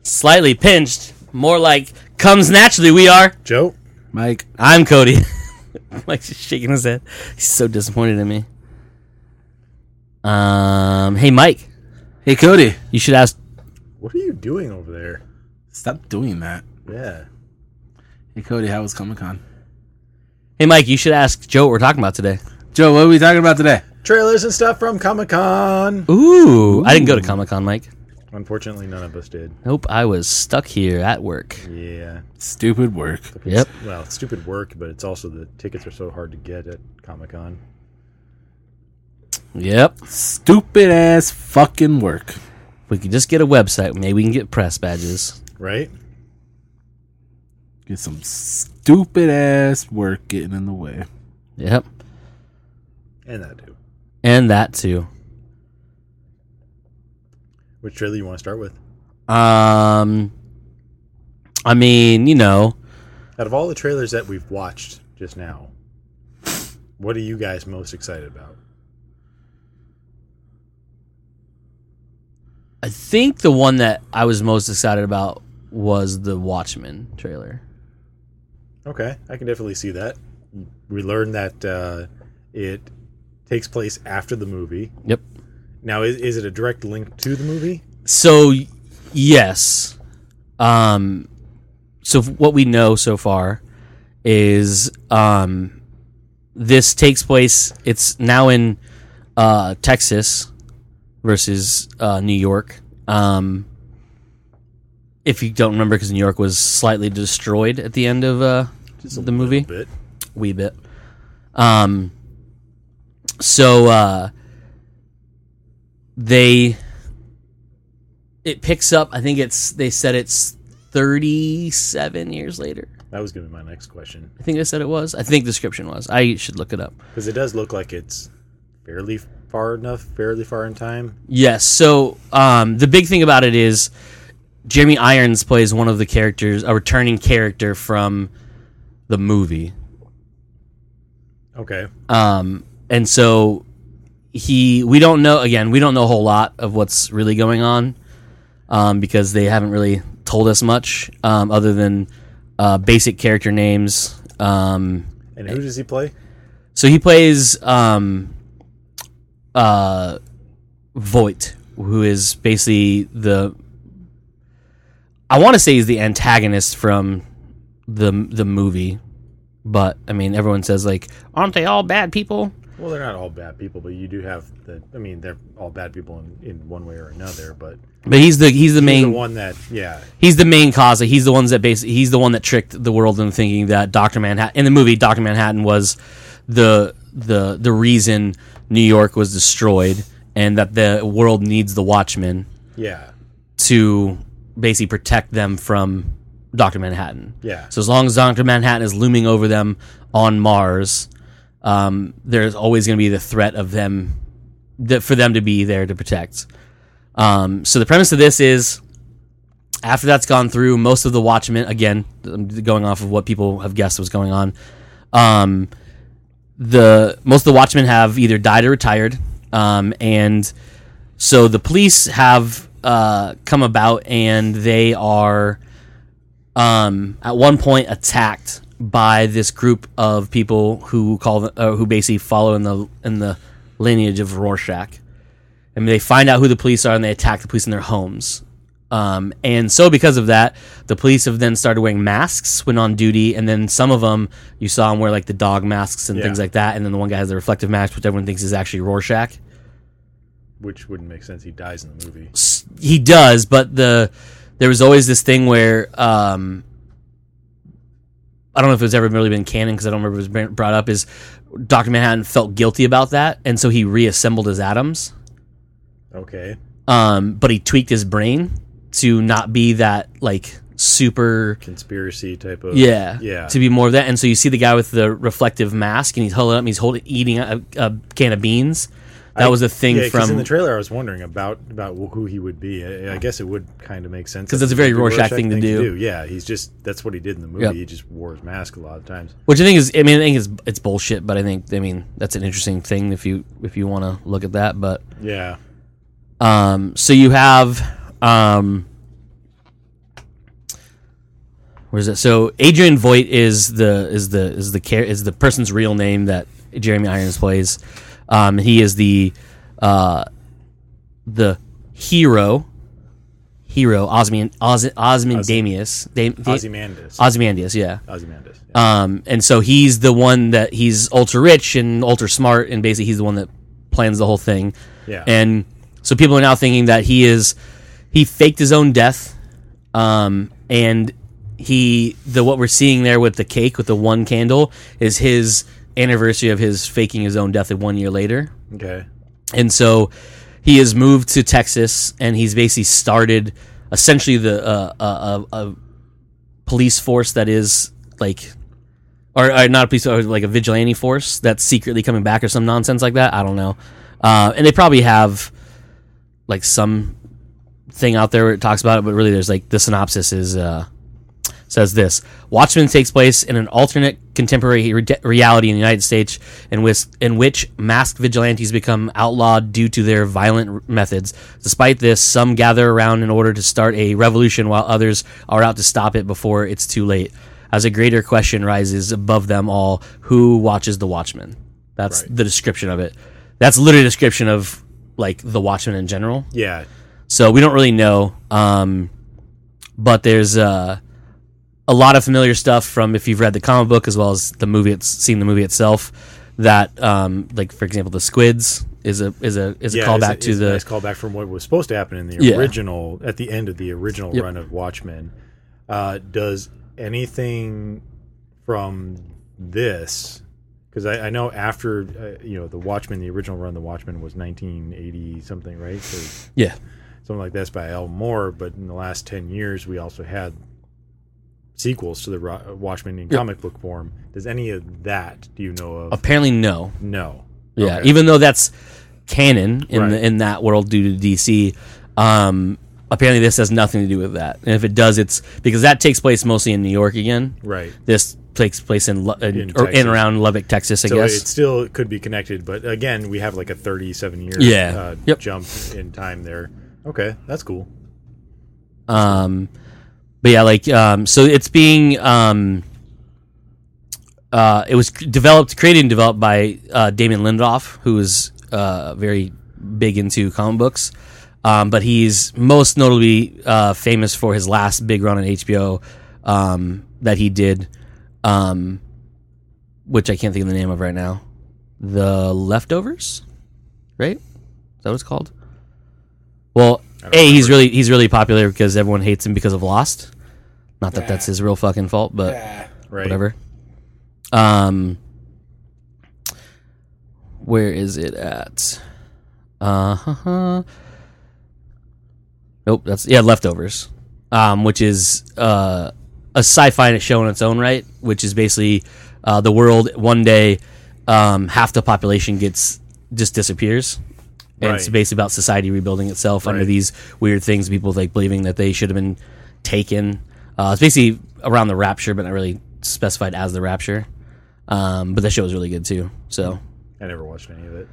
Slightly pinched. More like comes naturally. We are Joe. Mike. I'm Cody. Mike's just shaking his head. He's so disappointed in me. Hey Mike. Hey Cody. You should ask. What are you doing over there? Stop doing that. Yeah. Hey Cody, how was Comic-Con? Hey Mike, you should ask Joe what we're talking about today. Joe, what are we talking about today? Trailers and stuff from Comic-Con. Ooh. I didn't go to Comic-Con, Mike. Unfortunately, none of us did. Nope, I was stuck here at work. Yeah. Stupid work. Yep. Well, it's stupid work, but it's also the tickets are so hard to get at Comic-Con. Yep. Stupid ass fucking work. If we could just get a website, maybe we can get press badges. Right? Get some stupid ass work getting in the way. Yep. And that too. And that too. Which trailer you want to start with? I mean, you know. Out of all the trailers that we've watched just now, what are you guys most excited about? I think the one that I was most excited about was the Watchmen trailer. Okay, I can definitely see that. We learned that it takes place after the movie. Yep. Now, is it a direct link to the movie? So, yes. So what we know so far is this takes place, it's now in Texas versus New York. If you don't remember, because New York was slightly destroyed at the end of the movie. Bit. Wee bit. So it picks up, I think they said it's 37 years later. That was going to be my next question. I think they said it was. I think the description was. I should look it up. Because it does look like it's fairly far in time. Yes. So the big thing about it is Jeremy Irons plays one of the characters, a returning character from the movie. Okay. And so we don't know a whole lot of what's really going on because they haven't really told us much other than basic character names. And who does he play? So he plays Voight, who is basically I want to say he's the antagonist from the movie, but I mean everyone says like, aren't they all bad people? Well, they're not all bad people, but you do have they're all bad people in one way or another, but he's the main one that he's the main cause. He's the one that tricked the world into thinking that Dr. Manhattan in the movie Dr. Manhattan was the reason New York was destroyed and that the world needs the Watchmen to basically protect them from Dr. Manhattan. Yeah. So as long as Dr. Manhattan is looming over them on Mars, there's always going to be the threat of them for them to be there to protect. So the premise of this is after that's gone through, most of the Watchmen, again, going off of what people have guessed was going on, most of the Watchmen have either died or retired, and so the police have come about and they are at one point attacked by this group of people who who basically follow in the lineage of Rorschach. I mean, they find out who the police are and they attack the police in their homes. And so because of that, the police have then started wearing masks when on duty, and then some of them you saw them wear like the dog masks and things like that, and then the one guy has the reflective mask, which everyone thinks is actually Rorschach. Which wouldn't make sense. He dies in the movie. He does, but there was always this thing where I don't know if it's ever really been canon because I don't remember if it was brought up, is Dr. Manhattan felt guilty about that, and so he reassembled his atoms. Okay. But he tweaked his brain to not be that like super conspiracy type of to be more of that. And so you see the guy with the reflective mask, and he's eating a can of beans. That was a thing from in the trailer. I was wondering about who he would be. I guess it would kind of make sense because it's a very Rorschach thing to do. Yeah, that's what he did in the movie. Yep. He just wore his mask a lot of times. Which I think it's bullshit. But I think that's an interesting thing if you want to look at that. But yeah. So you have where's it? So Adrian Voight is the person's real name that Jeremy Irons plays. He is the hero Ozymandias. Ozymandias, yeah. Ozymandias. Yeah. And so he's the one that he's ultra rich and ultra smart, and basically he's the one that plans the whole thing. Yeah. And so people are now thinking that he faked his own death, and what we're seeing there with the cake with the one candle is his anniversary of his faking his own death 1 year later. Okay. And so he has moved to Texas, and he's basically started essentially a police force that is like, or not a police, or like a vigilante force that's secretly coming back or some nonsense like that. I don't know. And they probably have like some thing out there where it talks about it, but really there's like the synopsis is says this: Watchmen takes place in an alternate contemporary reality in the United States in which masked vigilantes become outlawed due to their violent methods. Despite this, some gather around in order to start a revolution, while others are out to stop it before it's too late. As a greater question rises above them all: who watches the Watchmen? That's Right. the description of it. That's literally a description of like the Watchmen in general. Yeah. So we don't really know, but there's a lot of familiar stuff from if you've read the comic book as well as the movie. Seen the movie itself. That like for example, the squids is a callback to the nice callback from what was supposed to happen in the Yeah. original at the end of the original Yep. run of Watchmen. Does anything from this? Because I know after the Watchmen, the original run, the Watchmen was 1980 something, right? So yeah. something like this by Al Moore. But in the last 10 years, we also had sequels to the Watchmen in comic book form. Does any of that do you know of? Apparently, no. No. Yeah, Okay. even though that's canon in Right. in that world due to DC. Apparently, this has nothing to do with that. And if it does, it's because that takes place mostly in New York again. Right. This takes place in Texas. around Lubbock, Texas, I So guess. it still could be connected, but again, we have like a 37-year Yep. jump in time there. Okay, that's cool. But yeah, like so it's being it was created and developed by Damon Lindelof, who is very big into comic books. But he's most notably famous for his last big run on HBO that he did, which I can't think of the name of right now. The Leftovers, right? Is that what it's called? Well, he's really popular because everyone hates him because of Lost. Not that that's his real fucking fault, but Right. whatever. Where is it at? Nope, that's Leftovers, which is a sci-fi show in its own right, which is basically the world one day half the population just disappears, and it's Right. basically about society rebuilding itself under Right. these weird things, people like believing that they should have been taken. It's basically around the rapture, but not really specified as the rapture. But the show is really good too. So. I never watched any of it.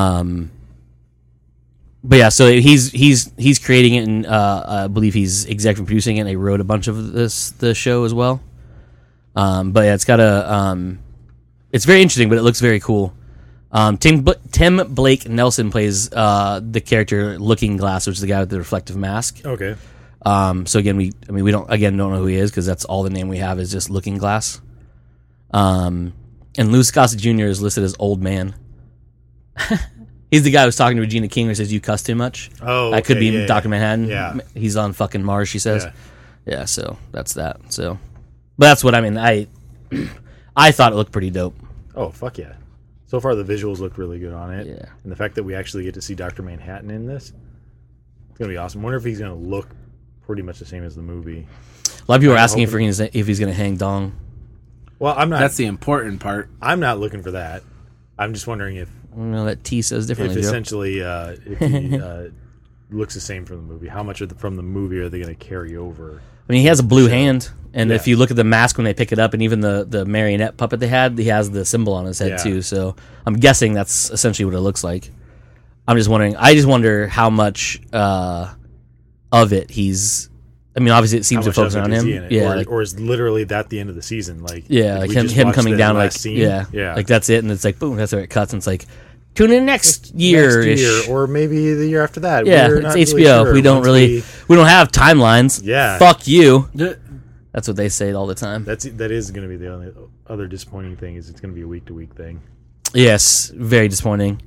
But yeah, so he's creating it, and I believe he's executive producing it. And they wrote a bunch of the show as well. But yeah, it's got it's very interesting, but it looks very cool. Tim Blake Nelson plays the character Looking Glass, which is the guy with the reflective mask. Okay. So again, we don't know who he is because that's all the name we have is just Looking Glass. And Louis Gossett Jr. is listed as Old Man. He's the guy who was talking to Regina King who says you cuss too much. Oh, that could okay, be yeah, Dr. Manhattan. Yeah. He's on fucking Mars, she says. Yeah. Yeah, so that's that. So, but that's what I mean. I thought it looked pretty dope. Oh, fuck yeah. So far, the visuals look really good on it. Yeah. And the fact that we actually get to see Dr. Manhattan in this, it's going to be awesome. Wonder if he's going to look pretty much the same as the movie. A lot of people are I'm asking hoping- if he's going to hang dong. Well, That's the important part. I'm not looking for that. I'm just wondering if No, that T says differently. Joe. essentially if he looks the same from the movie. How much from the movie are they going to carry over? I mean, he has a blue hand, and Yeah. if you look at the mask when they pick it up, and even the marionette puppet they had, he has the symbol on his head Yeah. too. So I'm guessing that's essentially what it looks like. I'm just wondering. I just wonder how much of it he's I mean, obviously, it How seems to much focus of it on is him. he in it? Yeah, or, like, or is literally that the end of the season? Like, yeah, did like we him just him watch coming the down, like, last scene? yeah, like that's it, and it's like boom, that's where it cuts, and it's like tune in next year, Next year, or maybe the year after that. yeah, We're it's not HBO. really sure. We don't Once really, we don't have timelines. Yeah. Fuck you. Yeah. That's what they say all the time. that is going to be the only other disappointing thing is it's going to be a week to week thing. Yes, very disappointing.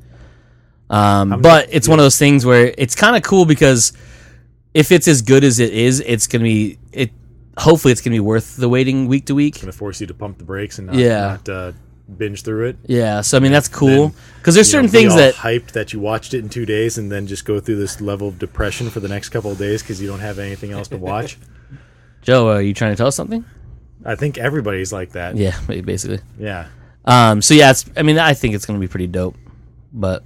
But it's one of those things where it's kind of cool because if it's as good as it is, it's gonna be it. Hopefully, it's gonna be worth the waiting week to week. Going to force you to pump the brakes and Yeah. not binge through it. Yeah, so I mean that's cool Then, because there's You know, certain things be all that hyped that you watched it in 2 days and then just go through this level of depression for the next couple of days because you don't have anything else to watch. Joe, are you trying to tell us something? I think everybody's like that. Yeah, basically. Yeah. So yeah, I mean, I think it's gonna be pretty dope, but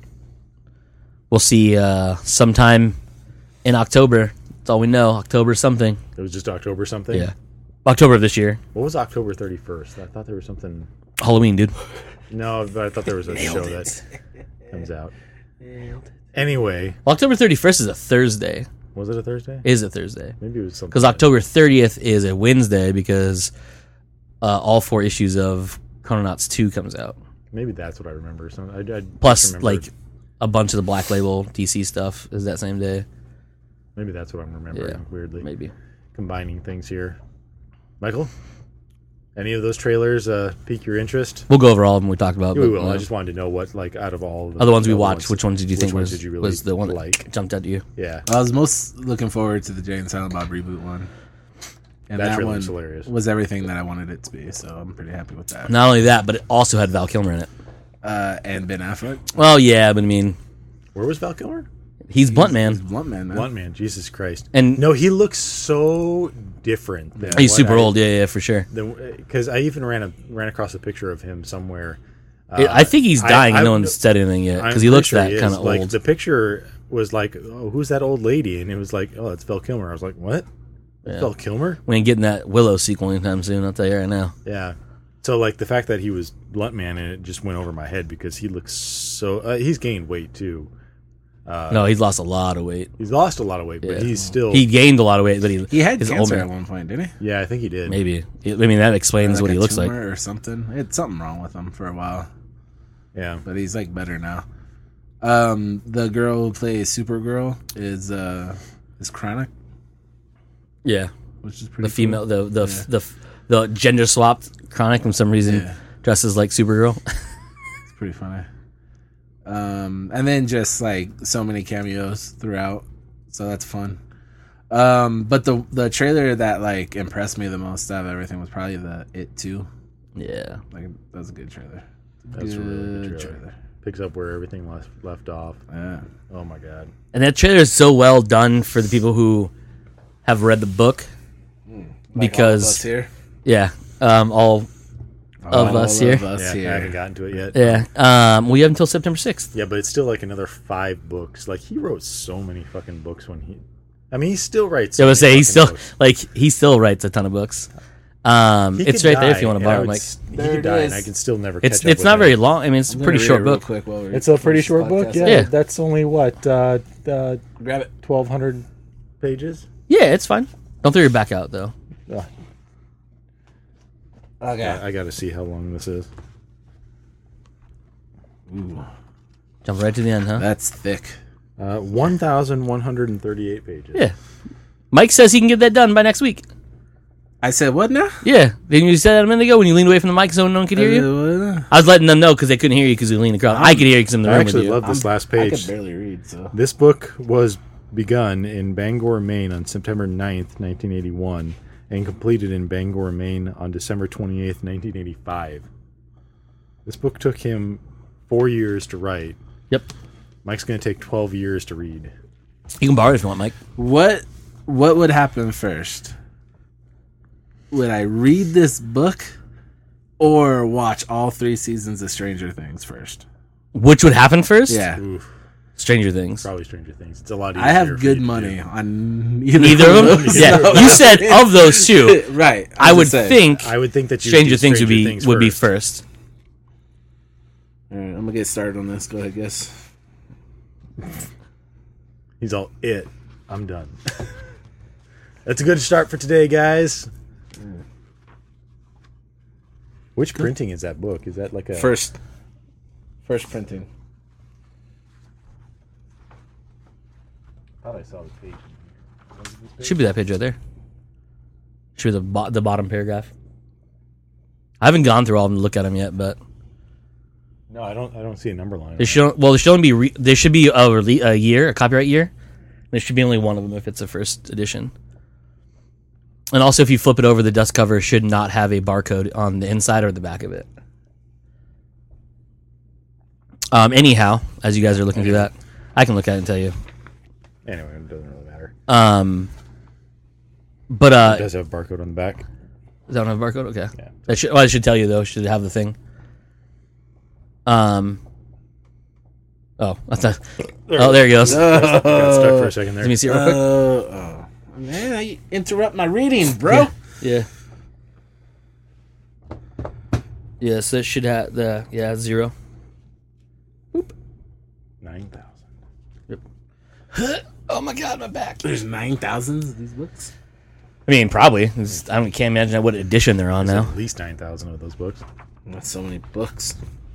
we'll see sometime in October. That's all we know. October something. It was just October something. Yeah, October of this year. What was October 31st? I thought there was something. Halloween, dude. No, but I thought there was a show that comes out. Anyway, Well, October 31st is a Thursday. was it a Thursday? Is a Thursday. Maybe it was something. Because October 30th is a Wednesday because all 4 issues of Chrononauts 2 comes out. Maybe that's what I remember. So I Plus, remember. like, a bunch of the Black Label DC stuff is that same day. Maybe that's what I'm remembering. Yeah, Weirdly, maybe. combining things here. Michael, any of those trailers pique your interest? We'll go over all of them we talked about. We but, will. I just wanted to know what, like, out of all of other ones we other watched, which ones did you think ones was, did you really was the one that like? jumped out to you? Yeah, I was most looking forward to the Jay and Silent Bob reboot one. And that that trailer one was hilarious. was everything that I wanted it to be, so I'm pretty happy with that. Not only that, but it also had Val Kilmer in it. And Ben Affleck. Well, yeah, but I mean, Where was Val Kilmer? he's Blunt He's Man. Blunt Man, man. Blunt Man. Jesus Christ. And No, he looks so different. Than he's what super I- old, yeah, for sure. Because I even ran across a picture of him somewhere. I think he's dying and no I'm- one's said anything yet I'm because he pretty looks sure that he kind is. of Like, old. the picture was like, "Oh, who's that old lady?" And it was like, "Oh, it's Val Kilmer." I was like, "What? Yeah. Val Kilmer?" We ain't getting that Willow sequel anytime soon, I'll tell you right now. Yeah. So, like, the fact that he was Blunt Man and it just went over my head because he looks so. He's gained weight too. No, he's lost a lot of weight. He's lost a lot of weight, but Yeah. he's still. He gained a lot of weight, but He had his cancer old- at one point, didn't he? Yeah, I think he did. Maybe. I mean, that explains what a he looks like. tumor or something. It's something wrong with him for a while, Yeah. but he's like better now. The girl who plays Supergirl is Chronic, Yeah, which is pretty the female, cool. the gender swapped Chronic from some reason Yeah. dresses like Supergirl. It's pretty funny. And then just like so many cameos throughout, so that's fun. But the trailer that like impressed me the most out of everything was probably the It 2. Yeah, Like that was a good trailer. That's a really good trailer. Picks up where everything left off. Yeah. Oh my god. and that trailer is so well done for the people who have read the book because here. yeah, all of us here. Yeah, I haven't gotten to it yet. Yeah, we have until September 6th. Yeah, but it's still like another 5 books. Like, he wrote so many fucking books when he. I mean, he still writes. I was so say many he's still fucking books. like he still writes a ton of books. He It's could right there if die, you want to and borrow. I would Like he There could it die, is. and I can still never. Catch it's up with not him. very long. I mean, it's a pretty short book. It's a pretty short book. Yeah, Yeah. that's only what Grab it. 1,200 pages. Yeah, it's fine. Don't throw your back out though. Okay. I got to see how long this is. Ooh, Jump right to the end, huh? that's thick. 1,138 pages. Yeah. Mike says he can get that done by next week. I said what now? Yeah. Didn't you say that a minute ago when you leaned away from the mic so no one could hear you? I was letting them know because they couldn't hear you because you leaned across. I could hear you because I'm in the I room with actually you. love this last I page. could barely read, so. This book was begun in Bangor, Maine on September 9th, 1981, and completed in Bangor, Maine on December 28th, 1985. This book took him 4 years to write. Yep. Mike's going to take 12 years to read. You can borrow it if you want, Mike. What would happen first? Would I read this book or watch all 3 seasons of Stranger Things first? Which would happen first? Yeah. Oof, Stranger Things. probably Stranger Things. It's a lot easier. I have for you good to money do. on Neither of them? those. Yeah. You said of those two. Right. I would just saying. think I would think that you Stranger do Things would be first. first. All right, I'm going to get started on this. Go ahead, guess. He's all it. I'm done. That's a good start for today, guys. Which printing is that book? Is that like a First printing. I thought I saw the page. Should be that page right there. Should be the bottom paragraph. I haven't gone through all of them to look at them yet, but No, I don't see a number line. there should only be there should be a year, a copyright year. There should be only one of them if it's a first edition. And also, if you flip it over, the dust cover should not have a barcode on the inside or the back of it. Anyhow, as you guys are looking through that, I can look at it and tell you. Anyway, it doesn't really matter. But It does have a barcode on the back. does that one have a barcode? Okay. Yeah. I should tell you though. Should it have the thing? Oh, that's not. Oh, there he goes. Got stuck for a second there. Let me see it real quick. Man, you interrupt my reading, bro. Yeah. Yeah, so it should have the 0. 9,000. Oh my god, my back. There's 9,000 of these books. I mean, probably. Can't imagine what edition they're on now. At least 9,000 of those books. That's so many books.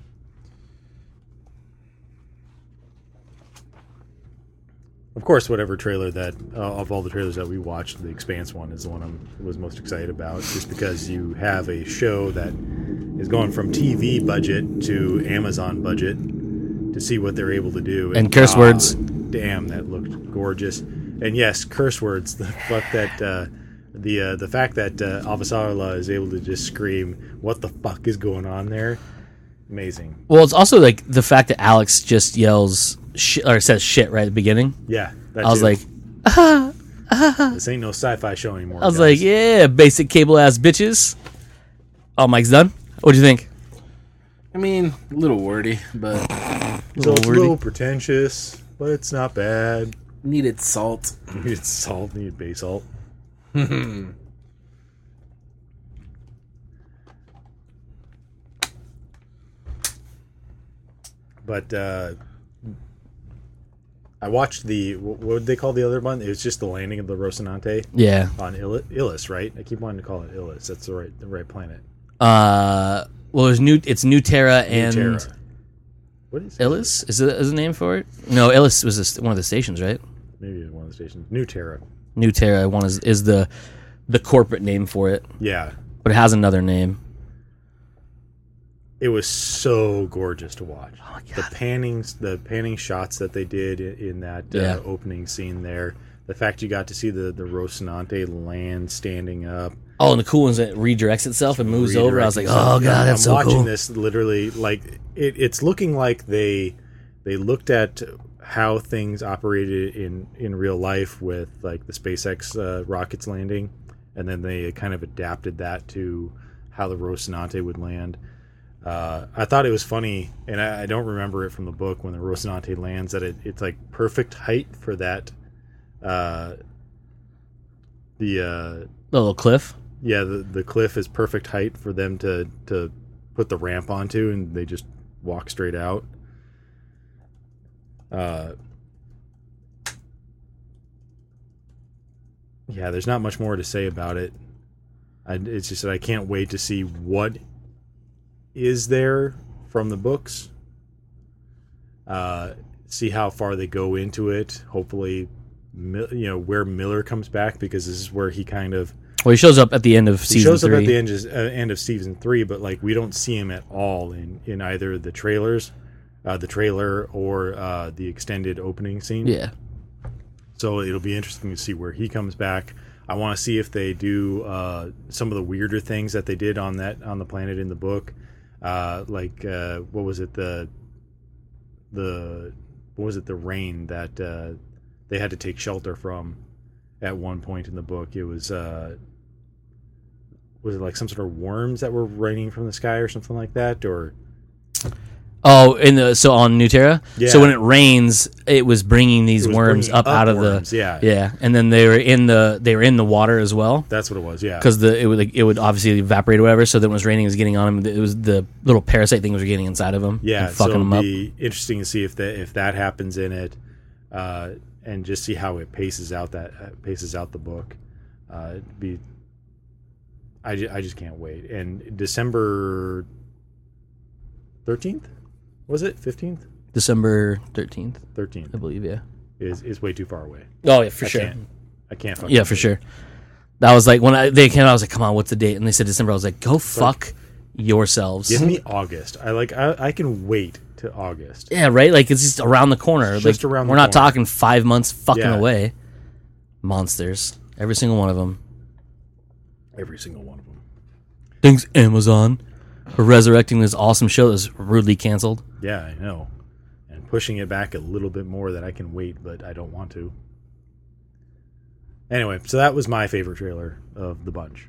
Of course, whatever trailer that of all the trailers that we watched, the Expanse one is the one I was most excited about, just because you have a show that is going from TV budget to Amazon budget to see what they're able to do. And curse words. Damn, that looked gorgeous. And yes, curse words. The fact that the fact that Avasarala is able to just scream, "What the fuck is going on there?" Amazing. Well, it's also like the fact that Alex just yells or says shit right at the beginning. Yeah, that I was too. like, This ain't no sci-fi show anymore. I was guys. like, yeah, basic cable ass bitches. Oh, Mike's done. What do you think? I mean, a little wordy, but So it's a wordy. little pretentious, but it's not bad. needed salt. Needed salt, needed bay salt. But I watched what would they call the other one? It was just the landing of the Rocinante Yeah. on Illis, right? I keep wanting to call it Illis. That's the right planet. Well, it's New Terra and Terra. What is Illis? Is the name for it? No, Illis was one of the stations, right? Maybe it's one of the stations. New Terra. New Terra is the corporate name for it, Yeah. but it has another name. It was so gorgeous to watch. Oh my The panning shots that they did in that Yeah. opening scene there. The fact you got to see the Rocinante land standing up. Oh, and the cool one's that it redirects itself and moves over. I was like, Redirecting oh itself. god, that's I'm so watching cool. this literally like it's looking like they looked at how things operated in real life with like the SpaceX rockets landing, and then they kind of adapted that to how the Rocinante would land. I thought it was funny, and I don't remember it from the book when the Rocinante lands, that it's like perfect height for that. The little cliff. the cliff is perfect height for them to put the ramp onto, and they just walk straight out. Yeah, there's not much more to say about it. It's just that I can't wait to see what is there from the books. See how far they go into it. Hopefully, where Miller comes back, because this is where he kind of Well, he shows up at the end of he season shows 3. up at the end of season 3, but like we don't see him at all in either the trailers, the trailer, or the extended opening scene. Yeah. So it'll be interesting to see where he comes back. I want to see if they do some of the weirder things that they did on the planet in the book. What was it, the rain that they had to take shelter from at one point in the book. It was it like some sort of worms that were raining from the sky or something like that, or Oh, so on New Terra. Yeah. So when it rains, it was bringing these It was worms bringing up out of worms, the yeah. and then they were in the water as well. That's what it was, yeah. Because it would obviously evaporate or whatever. So then when it was raining, it was getting on them. It was the little parasite things were getting inside of them. Yeah, and so fucking it'll them up. be interesting to see if that happens in it, and just see how it paces out the book. I just can't wait. And December 13th, was it 15th? December 13th, 13th, I believe. Yeah. Is way too far away. Oh yeah, for sure. I can't. Fucking Yeah, for sure. That was like when they came out. I was like, "Come on, what's the date?" And they said December. I was like, "Go fuck yourselves." Give me August. I can wait to August. Yeah, right. Like it's just around the corner. Just like, around the we're not corner. talking 5 months fucking Yeah. away. Monsters, every single one of them. Every single one of them. Thanks Amazon for resurrecting this awesome show that was rudely canceled. Yeah, I know. And pushing it back a little bit more that I can wait, but I don't want to. Anyway, so that was my favorite trailer of the bunch.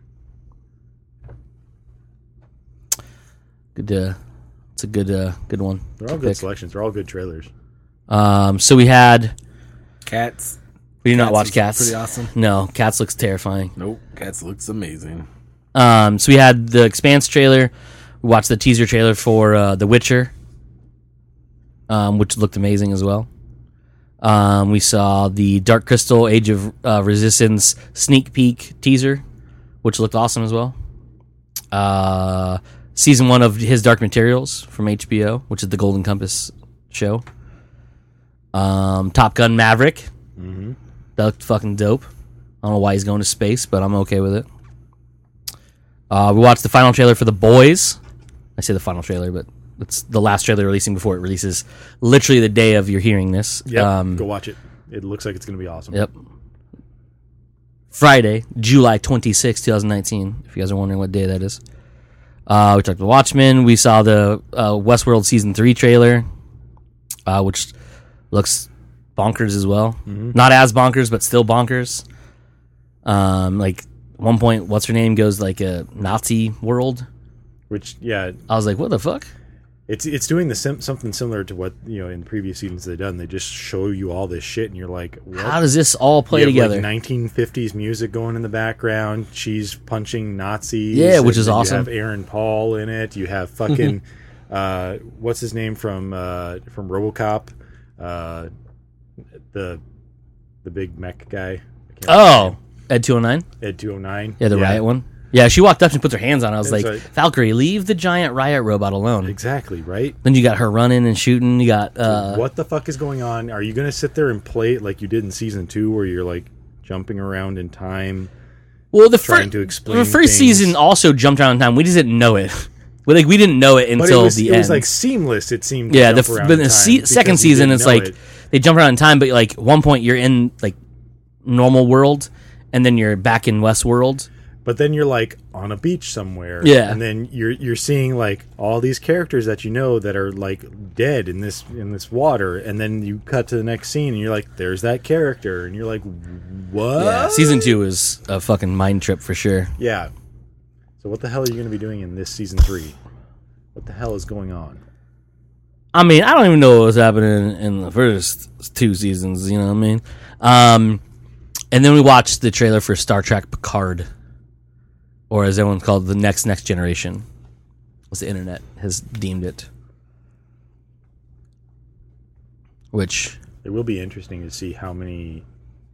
Good. It's a good one. They're all to good pick. selections. They're all good trailers. So we had. Cats. We did not watch is Cats. Pretty awesome. No, Cats looks terrifying. Nope. Cats looks amazing. So we had the Expanse trailer. We watched the teaser trailer for The Witcher, which looked amazing as well. We saw the Dark Crystal Age of Resistance sneak peek teaser, which looked awesome as well. Season 1 of his Dark Materials from HBO, which is the Golden Compass show. Top Gun Maverick. Mm-hmm. That looked fucking dope. I don't know why he's going to space, but I'm okay with it. We watched the final trailer for The Boys. I say the final trailer, but it's the last trailer releasing before it releases. Literally the day of you're hearing this. Yep, go watch it. It looks like it's going to be awesome. Yep. Friday, July 26, 2019, if you guys are wondering what day that is. We talked about Watchmen. We saw the Westworld Season 3 trailer, which looks bonkers as well. Mm-hmm. Not as bonkers, but still bonkers. Like, at one point, what's her name goes like a Nazi world. Which, yeah, I was like, what the fuck? it's doing something similar to what, in the previous seasons they've done. They just show you all this shit, and you're like, what? How does this all play You have, together? like 1950s music going in the background. She's punching Nazis. Yeah, which and is then awesome. You have Aaron Paul in it. You have fucking what's his name from RoboCop? The big mech guy. I can't remember his name. Ed 209? Ed 209. Yeah, the riot one. Yeah, she walked up and puts her hands on it. I was It's like, like- Valkyrie, leave the giant riot robot alone. Exactly, right? Then you got her running and shooting. You got What the fuck is going on? Are you going to sit there and play it like you did in season 2 where you're like jumping around in time? well, the trying to explain the first things. season also jumped around in time. We just didn't know it. We didn't know it But until it was, the it end. was like seamless, it seemed. to yeah, jump around but in the time because second you season, didn't it's know like it. they jump around in time, but like at one point you're in like normal world, and then you're back in Westworld. But then you're like on a beach somewhere, Yeah. and then you're seeing like all these characters that you know that are like dead in this water, and then you cut to the next scene, and you're like, "There's that character," and you're like, "What?" Yeah, season 2 is a fucking mind trip for sure. Yeah. So what the hell are you going to be doing in this season 3? What the hell is going on? I mean, I don't even know what was happening in the first 2 seasons. You know what I mean? And then we watched the trailer for Star Trek Picard, or as everyone's called, the next generation, as the internet has deemed it. Which It will be interesting to see how many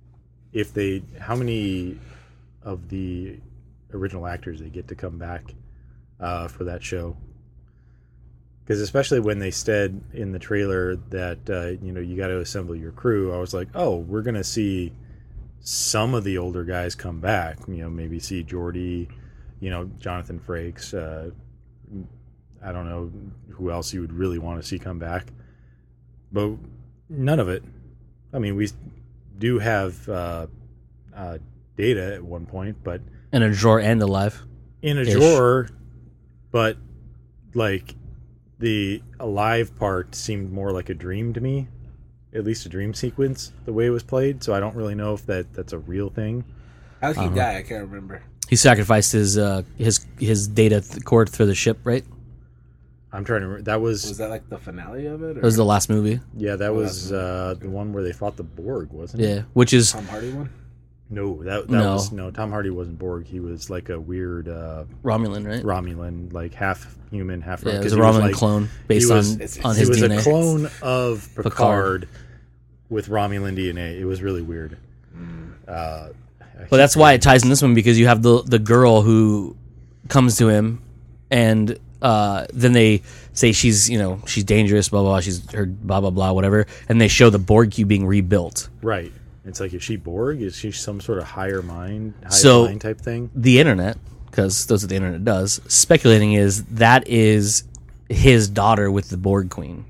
of the original actors they get to come back for that show. Because especially when they said in the trailer that you got to assemble your crew, I was like, oh, we're gonna see some of the older guys come back. Maybe see Geordi, Jonathan Frakes. I don't know who else you would really want to see come back, but none of it. I mean, we do have Data at one point, but in a drawer and alive. in a Ish. drawer, but like the alive part seemed more like a dream to me, at least a dream sequence, the way it was played. So I don't really know if that's a real thing. How'd he die? I can't remember. He sacrificed his data core for the ship, right? I'm trying to remember. That Was was that like the finale of it? Or That was the last movie. yeah, that Oh, was that's- the one where they fought the Borg, wasn't it? Yeah, which is Tom Hardy one? No, that No. was no. Tom Hardy wasn't Borg. He was like a weird Romulan, right? Romulan, like half human, half Yeah, it was 'cause a he Romulan like- clone based he was- on He his was DNA. a clone of Picard Picard. with Romulan DNA. It was really weird. I But that's why it ties in this one, because you have the girl who comes to him, and then they say she's dangerous, blah blah. She's her blah blah blah whatever, and they show the Borg cube being rebuilt. Right. It's like, is she Borg? Is she some sort of higher mind type thing? The internet, because that's what the internet does, speculating is that is his daughter with the Borg queen.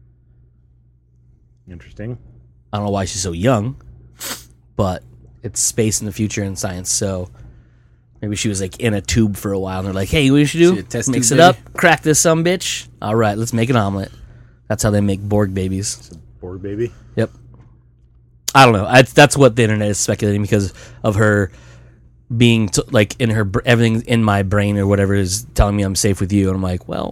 Interesting. I don't know why she's so young, but it's space in the future and science, so maybe she was like in a tube for a while, and they're like, hey, what you should do? Mix it up, crack this bitch. All right, let's make an omelet. That's how they make Borg babies. It's a Borg baby? Yep. I don't know. That's what the internet is speculating, because of her being like in her everything in my brain or whatever is telling me I'm safe with you, and I'm like, well,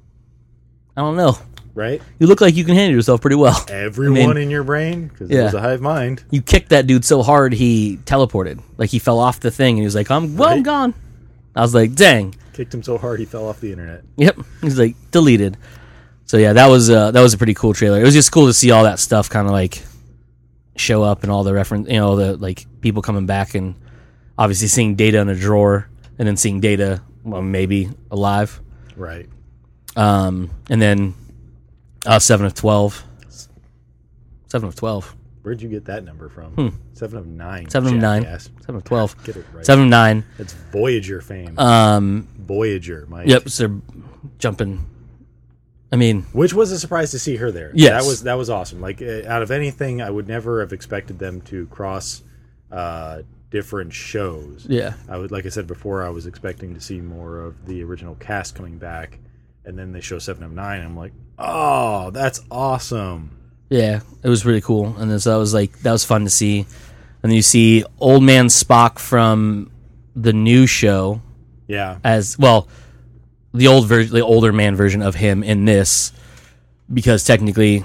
I don't know. Right? You look like you can handle yourself pretty well. Everyone in your brain, because it was a hive mind. You kicked that dude so hard he teleported, like he fell off the thing, and he was like, I'm gone. I was like, dang. Kicked him so hard he fell off the internet. Yep. He's like, deleted. So yeah, that was a pretty cool trailer. It was just cool to see all that stuff kind of like show up, and all the reference, the like people coming back, and obviously seeing Data in a drawer, and then seeing Data, well, maybe alive. Right. And then 7 of 12. 7 of 12. Where'd you get that number from? 7 of 9. 7 of 9. Jackass. 7 of 12. Get it right. 7 of 9. It's Voyager fame. Voyager, Mike. Yep, so they're jumping. I mean, which was a surprise to see her there. Yes. That was awesome. Like, out of anything, I would never have expected them to cross different shows. Yeah. Like I said before, I was expecting to see more of the original cast coming back, and then they show 7 of 9. I'm like, oh, that's awesome. Yeah, it was really cool, and then, so that was fun to see. And then you see Old Man Spock from the new show. Yeah. As well, the older man version of him in this, because technically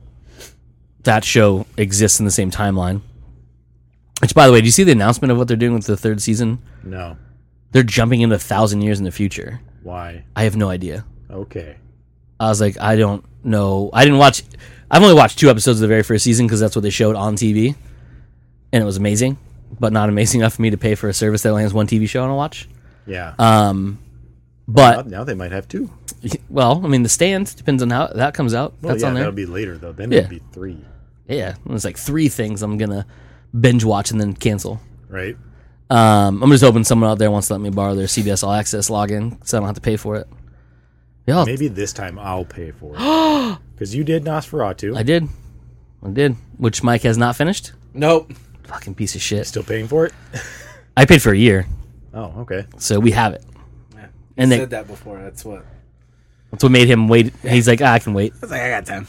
that show exists in the same timeline. Which, by the way, do you see the announcement of what they're doing with the 3rd season? No. They're jumping into 1,000 years in the future. Why? I have no idea. Okay. I was like, I don't know. I've only watched 2 episodes of the very first season, because that's what they showed on TV, and it was amazing, but not amazing enough for me to pay for a service that only has 1 TV show I want to watch. Yeah. But now they might have 2. Well, I mean, The Stand depends on how that comes out. Well, that's on there. That'll be later though. Then it'll be 3. Yeah, there's like 3 things I'm gonna binge watch and then cancel. Right. I'm just hoping someone out there wants to let me borrow their CBS All Access login, so I don't have to pay for it. Yeah, maybe this time I'll pay for it, because you did Nosferatu. I did. Which Mike has not finished. Nope. Fucking piece of shit. Still paying for it? I paid for a year. Oh, okay. So we have it. Yeah. And said that before. That's what made him wait. He's like, I can wait. I was like, I got time.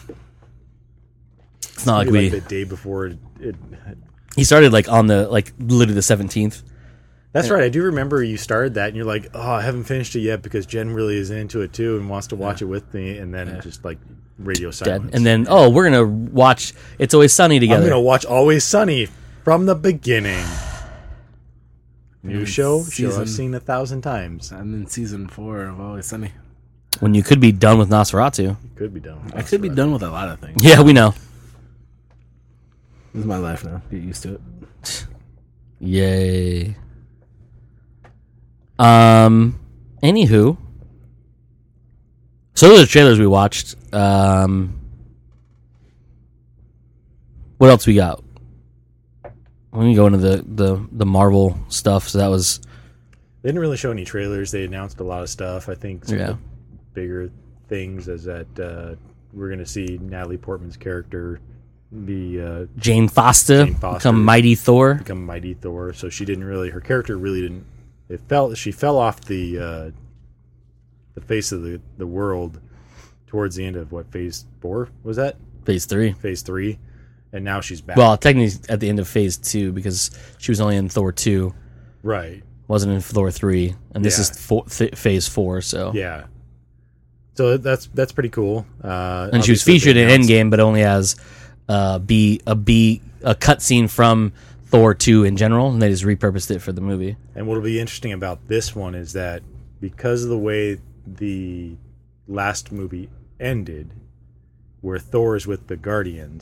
It's not Maybe like the day before it. He started literally the 17th. That's right. I do remember you started that, and you're like, "Oh, I haven't finished it yet because Jen really is into it too and wants to watch it with me." And then just like radio silence. Dead. And then, we're gonna watch It's Always Sunny together. I'm gonna watch Always Sunny from the beginning. New show I've seen 1,000 times. I'm in season 4 of Always Sunny. When you could be done with Nosferatu. Could be done. I could be done with a lot of things. Yeah, we know. This is my life now. Get used to it. Yay. Anywho, so those are the trailers we watched. What else we got? Let me go into the Marvel stuff. So that was. They didn't really show any trailers. They announced a lot of stuff. I think some of the bigger things is that we're going to see Natalie Portman's character be Jane Foster become Mighty Thor. So she didn't really. Her character really didn't. She fell off the face of the world towards the end of Phase 4 was that? Phase 3. Phase 3, and now she's back. Well, technically at the end of Phase 2 because she was only in Thor 2, right? Wasn't in Thor 3, and this is Phase 4. So yeah, so that's pretty cool. And she was featured in Endgame, but only as a cutscene from Thor 2 in general, and they just repurposed it for the movie. And what'll be interesting about this one is that because of the way the last movie ended, where Thor is with the Guardians,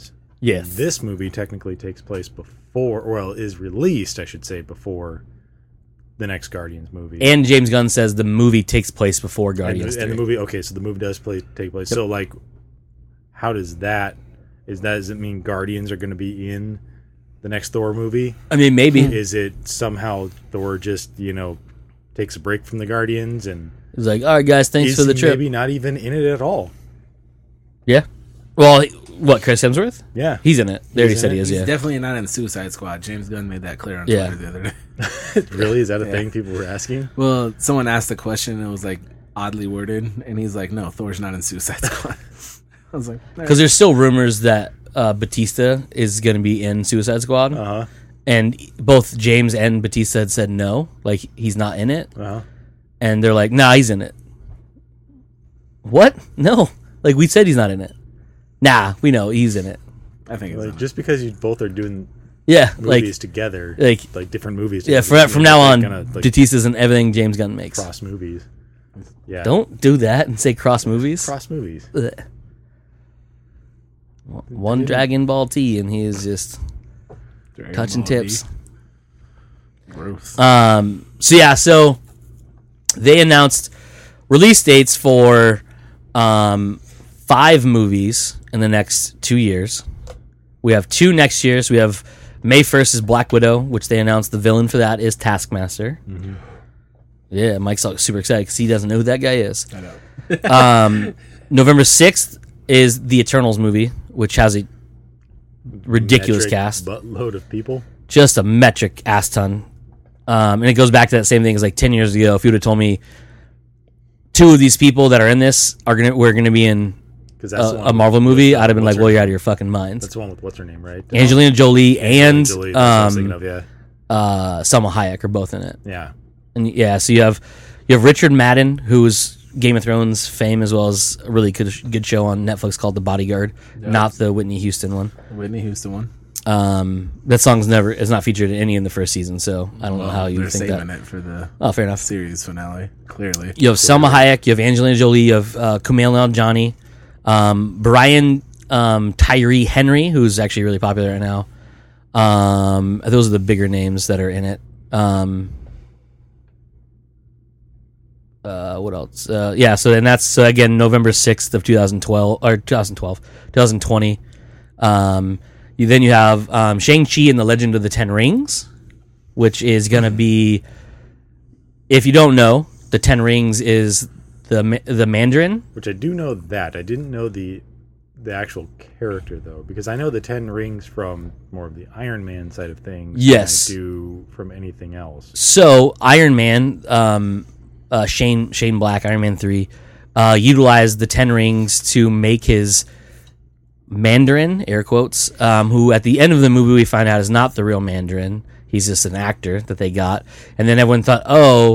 Yes. This movie technically takes place is released, I should say, before the next Guardians movie. And James Gunn says the movie takes place before Guardians. And the movie, okay, so the movie does take place. Yep. So, like, how does that? Does it mean Guardians are going to be in the next Thor movie? I mean, maybe. Is it somehow Thor just, takes a break from the Guardians and he's like, all right, guys, thanks for the trip. Maybe not even in it at all. Yeah. Well, what, Chris Hemsworth? Yeah. He's in it. They already said he is, He's yeah. definitely not in Suicide Squad. James Gunn made that clear on Twitter the other day. Really? Is that a thing people were asking? Well, someone asked the question and it was like oddly worded, and he's like, no, Thor's not in Suicide Squad. I was like, because there's still rumors that Batista is going to be in Suicide Squad. Uh-huh. And both James and Batista had said no, like he's not in it. Uh-huh. And they're like, nah, he's in it. What? No. Like, we said he's not in it. Nah, we know he's in it. I think it's just because you both are doing movies together, like different movies. Yeah, from now on, Batista's in everything James Gunn makes. Cross movies. Yeah. Don't do that and say cross movies. Cross movies. Ugh. One Dragon Ball T, and he is just touching tips. Gross. So they announced release dates for 5 movies in the next 2 years. We have 2 next year. So we have May 1st is Black Widow, which they announced the villain for that is Taskmaster. Mm-hmm. Yeah, Mike's super excited because he doesn't know who that guy is. I know. November 6th is the Eternals movie, which has a ridiculous cast. Buttload of people. Just a metric ass ton. And it goes back to that same thing as like 10 years ago. If you would have told me 2 of these people that are in this we're going to be in a Marvel movie, I'd have been like, well, you're out of your fucking minds. That's the one with what's her name, right? Angelina Jolie and Jolie, that's what I was thinking of, Salma Hayek are both in it. Yeah. And so you have Richard Madden, who's Game of Thrones fame, as well as a really good show on Netflix called The Bodyguard, not the Whitney Houston one. Whitney Houston one. That song's is not featured in any in the first season, so I don't know how you think that. They're saving it for the fair enough. series finale. Clearly, you have Salma Hayek, you have Angelina Jolie, you have Kumail Nanjiani, Brian Tyree Henry, who's actually really popular right now. Those are the bigger names that are in it. What else? So that's again November 6th of 2020. Then you have Shang-Chi and the Legend of the Ten Rings, which is going to be, if you don't know, the Ten Rings is the Mandarin. Which I do know that. I didn't know the actual character, though, because I know the Ten Rings from more of the Iron Man side of things yes. than I do from anything else. So, Iron Man, Shane Black, Iron Man 3, utilized the Ten Rings to make his Mandarin, air quotes, who at the end of the movie we find out is not the real Mandarin. He's just an actor that they got. And then everyone thought,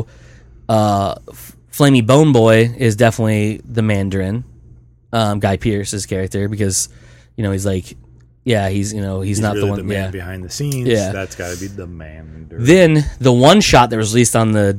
Flamey Bone Boy is definitely the Mandarin, Guy Pearce's character, because, he's like, he's not really the one. The man behind the scenes. Yeah. That's got to be the Mandarin. Then the one shot that was released on the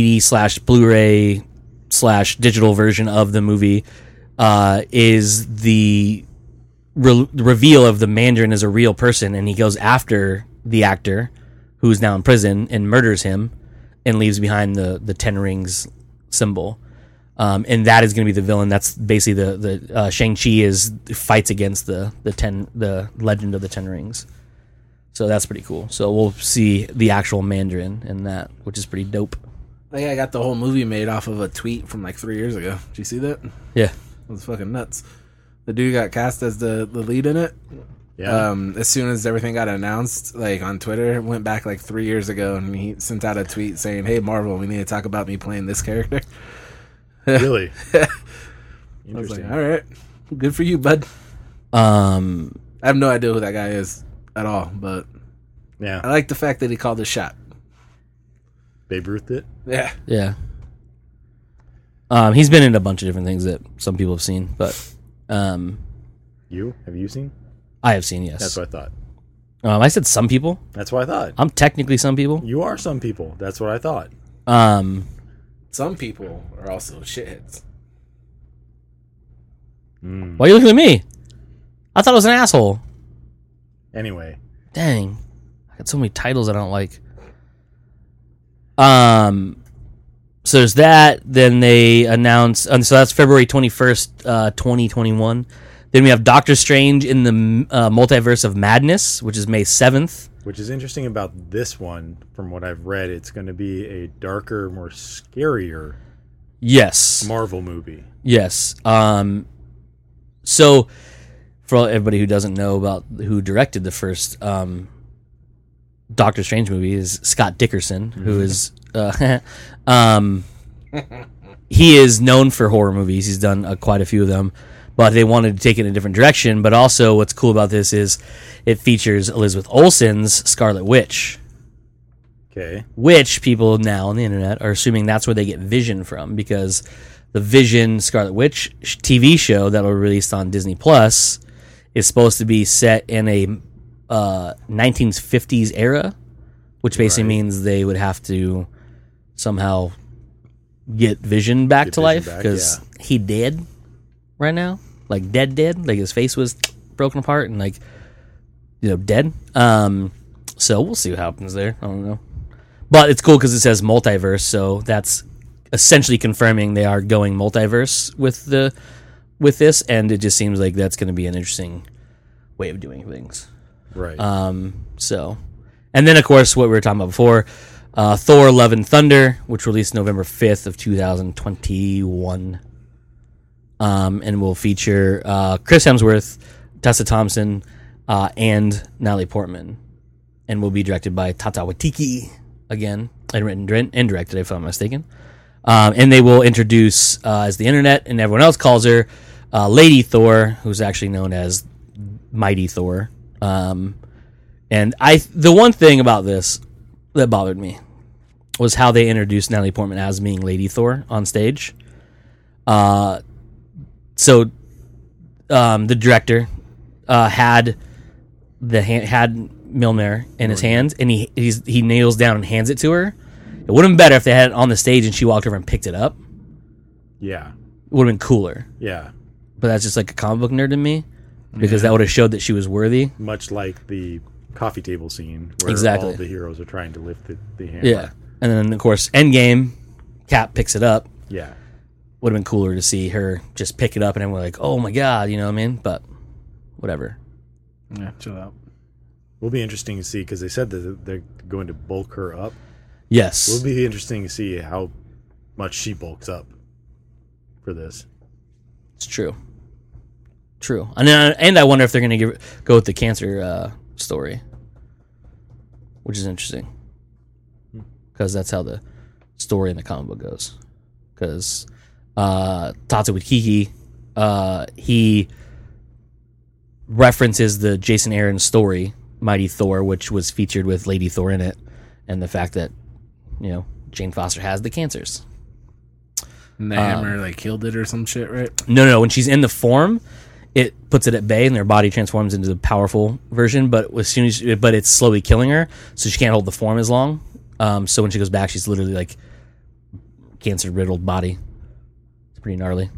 DVD/Blu-ray/digital version of the movie is the reveal of the Mandarin as a real person, and he goes after the actor who's now in prison and murders him and leaves behind the Ten Rings symbol. And that is going to be the villain. That's basically the Shang-Chi fights against the Legend of the Ten Rings. So that's pretty cool. So we'll see the actual Mandarin in that, which is pretty dope. I got the whole movie made off of a tweet from like 3 years ago. Did you see that? Yeah. It was fucking nuts. The dude got cast as the lead in it. Yeah. As soon as everything got announced, like on Twitter, went back like 3 years ago, and he sent out a tweet saying, "Hey Marvel, we need to talk about me playing this character." Really? I was like, all right, good for you, bud. I have no idea who that guy is at all, but yeah, I like the fact that he called his shot. Babe Ruth it? Yeah. Yeah. He's been in a bunch of different things that some people have seen, but have you seen? I have seen, yes. That's what I thought. I said some people. That's what I thought. I'm technically some people. You are some people. That's what I thought. Some people are also shitheads. Why are you looking at me? I thought I was an asshole. Anyway, Dang, I got so many titles I don't like. So there's that. Then they announce, and so that's February 21st, 2021. Then we have Doctor Strange in the Multiverse of Madness, which is May 7th. which is interesting about this one, from what I've read, it's going to be a darker, more scarier Yes. Marvel movie. Yes. So for everybody who doesn't know about who directed the first Doctor Strange movie is Scott Dickerson, who is he is known for horror movies. He's done quite a few of them, but they wanted to take it in a different direction. But also, what's cool about this is it features Elizabeth Olsen's Scarlet Witch, Okay. which people now on the internet are assuming that's where they get Vision from, because the Vision Scarlet Witch TV show that will be released on Disney Plus is supposed to be set in a 1950s era, which basically Right. means they would have to somehow get Vision back Get to Vision life, back, because he dead right now, like dead, like his face was broken apart and like, you know, dead. So we'll see what happens there. I don't know, but it's cool because it says multiverse, so that's essentially confirming they are going multiverse with this, and it just seems like that's going to be an interesting way of doing things. Right. So, and then of course what we were talking about before, Thor: Love and Thunder, which released November 5th of 2021, and will feature Chris Hemsworth, Tessa Thompson, and Natalie Portman, and will be directed by Taika Waititi again, and written and directed, if I'm not mistaken. And they will introduce, as the internet and everyone else calls her, Lady Thor, who's actually known as Mighty Thor. And the one thing about this that bothered me was how they introduced Natalie Portman as being Lady Thor on stage. So the director had Mjolnir in his hand, and he nails down and hands it to her. It would have been better if they had it on the stage and she walked over and picked it up. yeah. It would have been cooler. Yeah. But that's just like a comic book nerd in me, because that would have showed that she was worthy. Much like the coffee table scene where Exactly. all the heroes are trying to lift the hammer. Yeah. And then, of course, Endgame, Cap picks it up. Yeah. Would have been cooler to see her just pick it up and everyone like, oh my God, you know what I mean? But whatever. Yeah, chill out. Will be interesting to see, because they said that they're going to bulk her up. Yes. Will be interesting to see how much she bulks up for this. It's true. True. And I wonder if they're going to go with the cancer story, which is interesting, because that's how the story in the comic book goes. Because Taika Waititi, he references the Jason Aaron story, Mighty Thor, which was featured with Lady Thor in it, and the fact that, you know, Jane Foster has the cancers. And the hammer like killed it or some shit, right? No. When she's in the form, it puts it at bay, and their body transforms into the powerful version. But but it's slowly killing her, so she can't hold the form as long. So when she goes back, she's literally like cancer riddled body. It's pretty gnarly.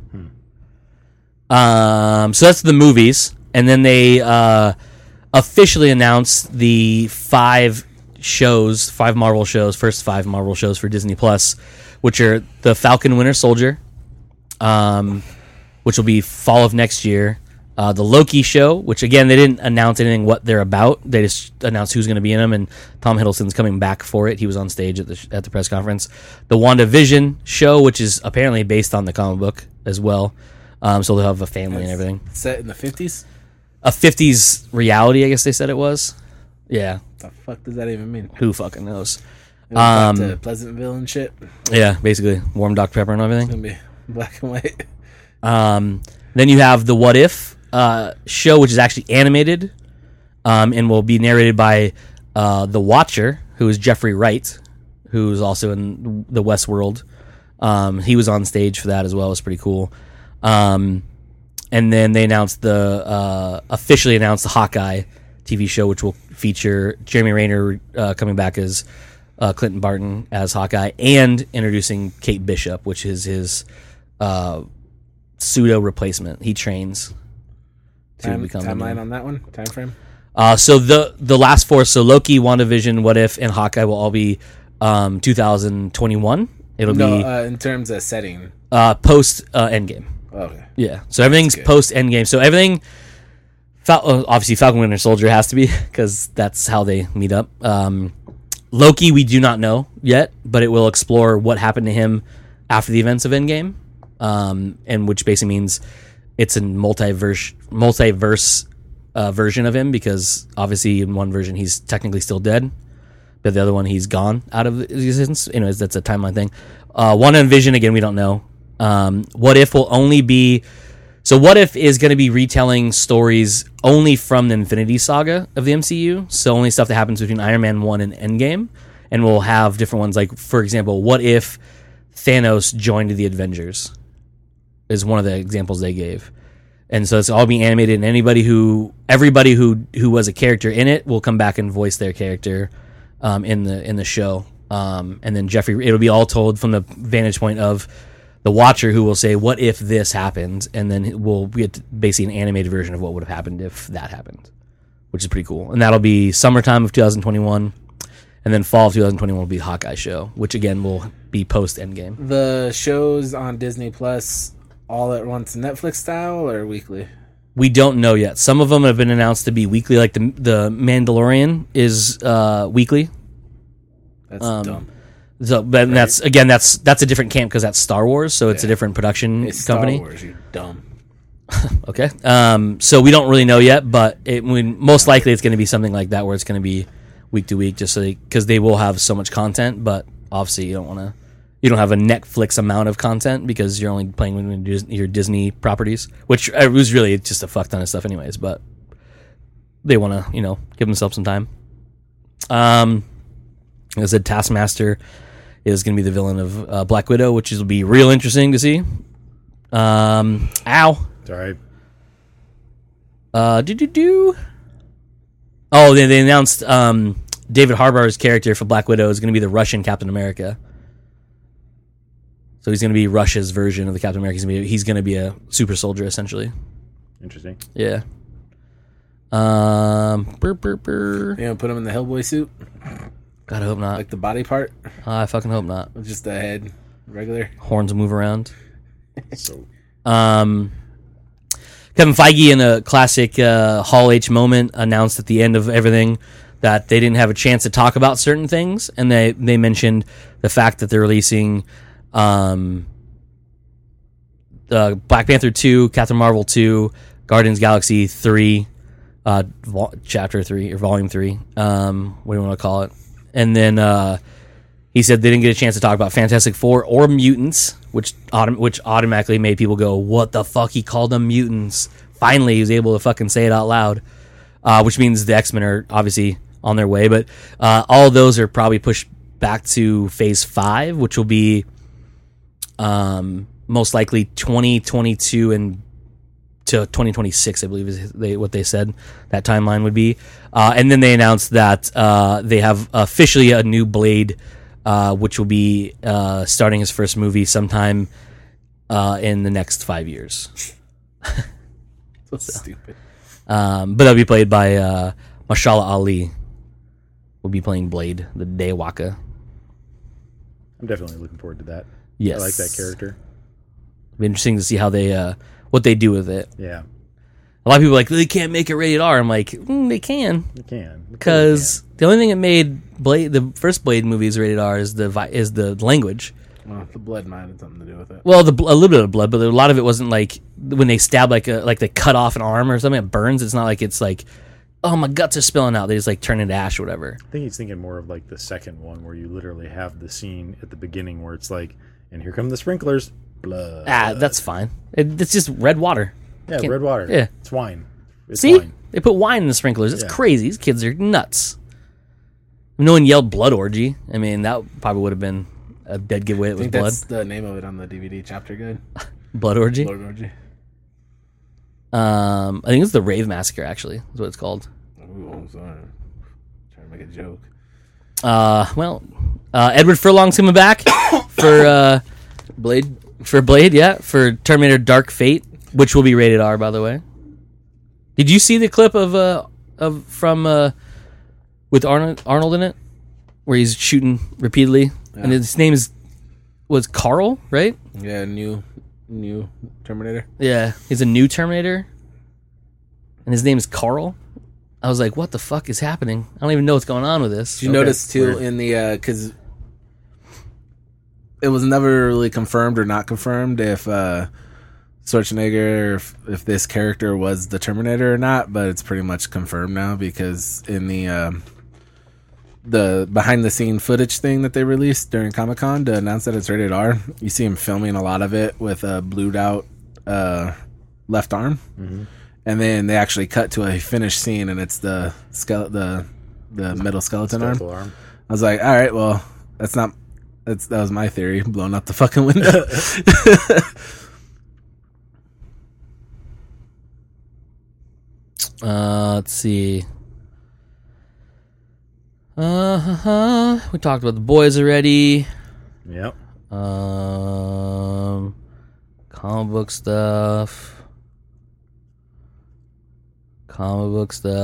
So that's the movies, and then they officially announced the five Marvel shows, first 5 Marvel shows for Disney Plus, which are the Falcon Winter Soldier, which will be fall of next year. The Loki show, which again they didn't announce anything what they're about. They just announced who's going to be in them, and Tom Hiddleston's coming back for it. He was on stage at the press conference. The WandaVision show, which is apparently based on the comic book as well. So they'll have a family and everything. Set in the 50s? A 50s reality, I guess they said it was. Yeah, The fuck does that even mean? who fucking knows? Back to Pleasantville and shit. Yeah, basically warm Dr. Pepper and everything. It's gonna be black and white. Then you have the What If show, which is actually animated, and will be narrated by the Watcher, who is Jeffrey Wright, who's also in the Westworld. He was on stage for that as well. It was pretty cool. And then they announced officially announced the Hawkeye TV show, which will feature Jeremy Renner coming back as Clinton Barton as Hawkeye, and introducing Kate Bishop, which is his pseudo replacement. He trains to become Timeline on that one? Time frame? So the last four, so Loki, WandaVision, What If, and Hawkeye will all be 2021. It'll be in terms of setting. Post Endgame. Okay. Yeah, so everything's good. post Endgame. So everything, obviously Falcon Winter Soldier has to be because that's how they meet up. Loki, we do not know yet, but it will explore what happened to him after the events of Endgame, and which basically means it's a multiverse version of him, because obviously in one version he's technically still dead, but the other one he's gone out of existence. Anyways, that's a timeline thing. One and Vision, again, we don't know. What If will only be... So What If is going to be retelling stories only from the Infinity Saga of the MCU, so only stuff that happens between Iron Man 1 and Endgame, and we'll have different ones, like, for example, what if Thanos joined the Avengers, is one of the examples they gave. And so it's all being animated, and everybody who was a character in it will come back and voice their character in the show. And then it'll be all told from the vantage point of the Watcher, who will say, what if this happened? And then we'll get basically an animated version of what would have happened if that happened, which is pretty cool. And that'll be summertime of 2021. And then fall of 2021 will be Hawkeye show, which again will be post Endgame. The shows on Disney Plus all at once Netflix style or weekly? We don't know yet. Some of them have been announced to be weekly, like the Mandalorian is weekly. That's dumb. So, but right. That's a different camp because that's Star Wars, so it's a different production company. Star Wars, you're dumb. Okay. So we don't really know yet, but most likely it's going to be something like that, where it's going to be week to week, just so because they will have so much content. But obviously, you don't have a Netflix amount of content because you're only playing with your Disney properties, which was really just a fuck ton of stuff, anyways. But they want to, give themselves some time. As I said, Taskmaster is going to be the villain of Black Widow, which will be real interesting to see. Ow. It's all right. Oh, they announced David Harbour's character for Black Widow is going to be the Russian Captain America. So he's going to be Russia's version of the Captain America. He's going to be a super soldier, essentially. Interesting. Yeah. You gonna put him in the Hellboy suit? God, I hope not. Like the body part? I fucking hope not. Just the head, regular. Horns move around. So, Kevin Feige, in a classic Hall H moment, announced at the end of everything that they didn't have a chance to talk about certain things, and they mentioned the fact that they're releasing Black Panther 2, Captain Marvel 2, Guardians of the Galaxy 3, Chapter 3 or Volume 3, what do you want to call it? And then he said they didn't get a chance to talk about Fantastic Four or mutants, which automatically made people go, "What the fuck?" He called them mutants. Finally, he was able to fucking say it out loud, which means the X-Men are obviously on their way. But all of those are probably pushed back to Phase 5, which will be most likely 2022 and to 2026, I believe is what they said that timeline would be. And then they announced that they have officially a new Blade, which will be starting his first movie sometime in the next 5 years. So stupid. But that'll be played by Mashallah Ali. Will be playing Blade, the Daywaka. I'm definitely looking forward to that. Yes, I like that character. It'll be interesting to see how they what they do with it. Yeah. A lot of people are like, they can't make it rated R. I'm like, they can. You can. Because the only thing that made the first Blade movies rated R is the language. Well, the blood might have something to do with it. Well, a little bit of blood, but a lot of it wasn't like when they stab like they cut off an arm or something, it burns. It's not like it's like, oh, my guts are spilling out. They just like turn into ash or whatever. I think he's thinking more of like the second one where you literally have the scene at the beginning where it's like, and here come the sprinklers, blood. That's fine. It's just red water. Yeah, red water. Yeah. It's wine. It's See? wine. They put wine in the sprinklers. It's Yeah. crazy. These kids are nuts. No one yelled blood orgy. I mean, that probably would have been a dead giveaway. It I was think blood. that's the name of it on the DVD chapter guide. Blood orgy? Blood orgy. I think it's the Rave Massacre, actually, is what it's called. Ooh, I'm sorry. Trying to make a joke. Edward Furlong's coming back for Blade. For Blade, yeah. For Terminator Dark Fate, which will be rated R, by the way. Did you see the clip of with Arnold in it, where he's shooting repeatedly, and his name was Carl, right? Yeah, new Terminator. Yeah, he's a new Terminator, and his name is Carl. I was like, what the fuck is happening? I don't even know what's going on with this. Did you notice too in the because it was never really confirmed or not confirmed if Schwarzenegger, if this character was the Terminator or not, but it's pretty much confirmed now because in the behind the scene footage thing that they released during Comic-Con to announce that it's rated R, you see him filming a lot of it with a blued out left arm. Mm-hmm. And then they actually cut to a finished scene, and it's the metal skeleton arm. I was like, all right, well, that was my theory, blowing up the fucking window. Let's see. We talked about the boys already. Yep. Comic book stuff. I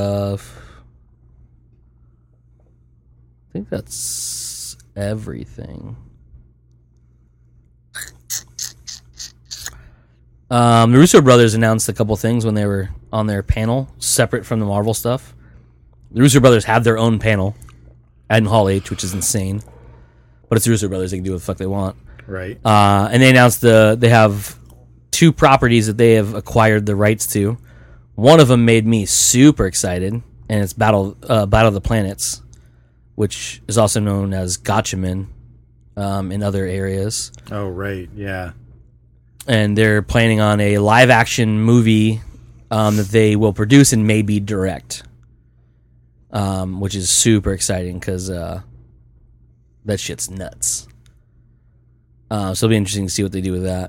think that's everything. The Russo brothers announced a couple things when they were on their panel, separate from the Marvel stuff. The Russo brothers have their own panel at Hall H, which is insane. But it's the Russo brothers; they can do what the fuck they want. Right. And they announced they have 2 properties that they have acquired the rights to. One of them made me super excited, and it's Battle of the Planets, which is also known as Gatchaman in other areas. Oh, right, yeah. And they're planning on a live-action movie that they will produce and maybe direct, which is super exciting because that shit's nuts. So it'll be interesting to see what they do with that.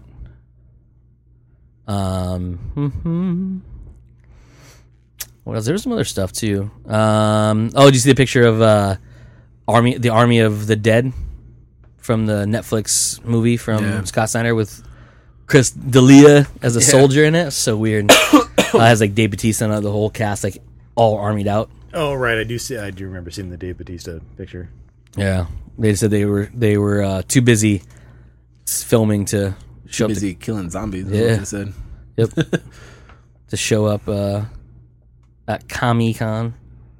What else? There's some other stuff too. Did you see the picture of the Army of the Dead from the Netflix movie from Scott Snyder with Chris D'Elia as a soldier in it? So weird. Has like Dave Bautista and the whole cast like all armied out. Oh right, I do remember seeing the Dave Bautista picture. Yeah, they said they were too busy filming to show busy killing zombies. Yeah, what they said. Yep. To show up at Comic-Con.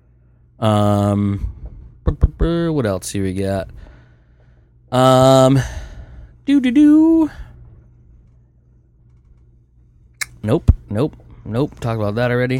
What else here we got? Nope. Talked about that already.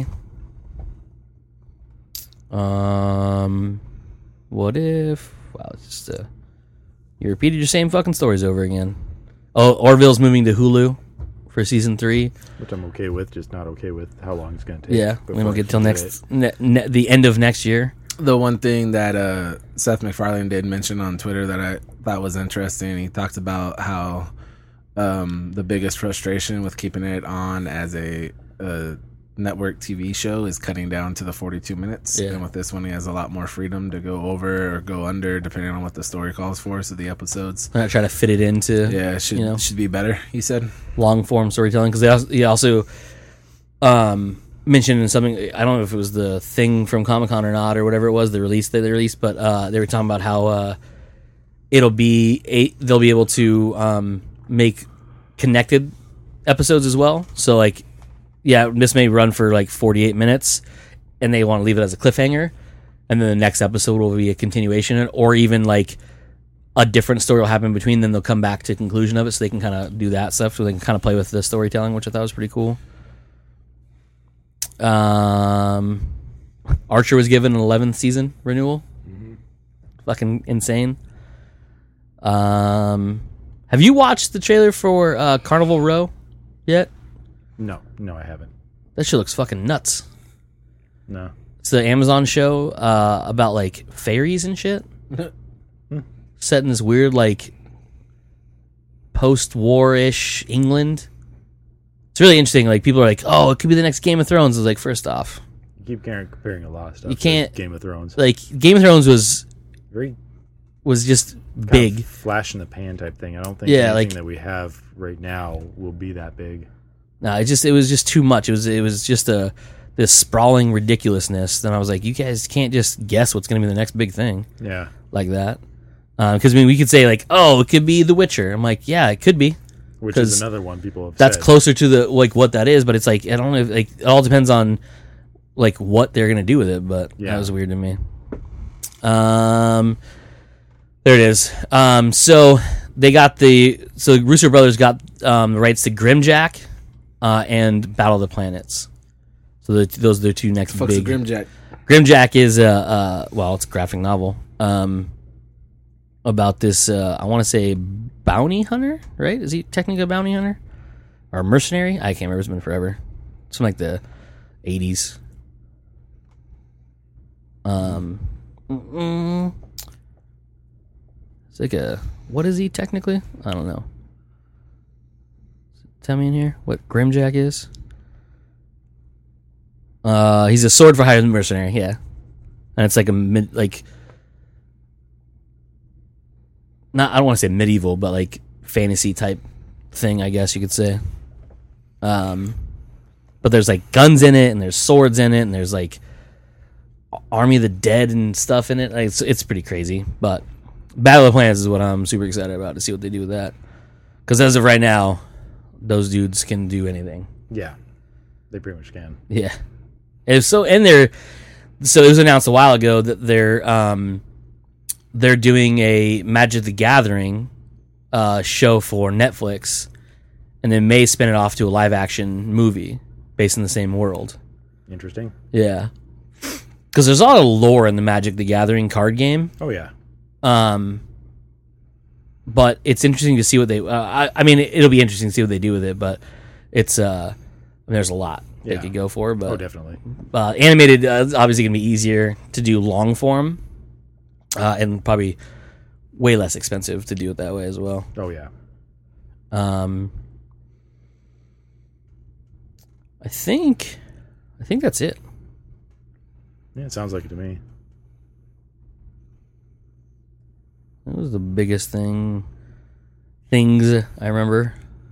What if? Wow, it's just you repeated your same fucking stories over again. Oh, Orville's moving to Hulu for season 3, which I'm okay with. Just not okay with how long it's going to take. Yeah, we don't get till the end of next year. The one thing that Seth MacFarlane did mention on Twitter that I thought was interesting, he talked about how the biggest frustration with keeping it on as a network TV show is cutting down to the 42 minutes. Yeah. And with this one, he has a lot more freedom to go over or go under, depending on what the story calls for. So the episodes, I'm not trying to fit it into. Yeah, it should be better. He said long form storytelling because he also mentioned in something. I don't know if it was the thing from Comic-Con or not or whatever it was, the release that they released, but they were talking about how they'll be able to make connected episodes as well. So like. Yeah, this may run for like 48 minutes, and they want to leave it as a cliffhanger, and then the next episode will be a continuation, or even like a different story will happen between them. They'll come back to the conclusion of it, so they can kind of do that stuff, so they can kind of play with the storytelling, which I thought was pretty cool. Archer was given an 11th season renewal. Mm-hmm. Fucking insane. Have you watched the trailer for Carnival Row yet? No, I haven't. That shit looks fucking nuts. No. It's the Amazon show about, like, fairies and shit. Set in this weird, like, post-war-ish England. It's really interesting. Like, people are like, oh, it could be the next Game of Thrones. I was like, first off. You keep comparing a lot of stuff you can't, to Game of Thrones. Like, Game of Thrones was just big. Flash in the pan type thing. I don't think anything that we have right now will be that big. No, it was just too much. It was just the this sprawling ridiculousness, then I was like, you guys can't just guess what's going to be the next big thing Yeah. like that. Because I mean, we could say like, oh, it could be The Witcher. I'm like, yeah, it could be. Which 'Cause is another one people have That's said. closer to the like what that is, but it's like I don't know. Like it all depends on like what they're gonna do with it. But Yeah. that was weird to me. There it is. So they got so Russo Brothers got the rights to Grimjack and Battle of the Planets. So those are the two next Fuck's big. the Grimjack. Grimjack is well, it's a graphic novel about this. I want to say bounty hunter, right? Is he technically a bounty hunter or a mercenary? I can't remember. It's been forever. Something like the 80s. It's like a, what is he technically? I don't know. Tell me in here what Grimjack is. He's a sword for hire mercenary, yeah. And it's like a not, I don't want to say medieval, but like fantasy type thing, I guess you could say. But there's like guns in it, and there's swords in it, and there's like Army of the Dead and stuff in it. Like, it's pretty crazy. But Battle of the Planets is what I'm super excited about, to see what they do with that. Because as of right now, those dudes can do anything. Yeah. They pretty much can. Yeah. And so it was announced a while ago that they're doing a Magic the Gathering show for Netflix, and then may spin it off to a live action movie based in the same world. Interesting. Yeah. Because there's a lot of lore in the Magic the Gathering card game. Oh, yeah. But it's interesting to see what they. I mean, it'll be interesting to see what they do with it. But it's there's a lot they Yeah. could go for. But Oh, definitely. animated is obviously going to be easier to do long form, and probably way less expensive to do it that way as well. Oh, yeah. I think that's it. Yeah, it sounds like it to me. That was the biggest things I remember.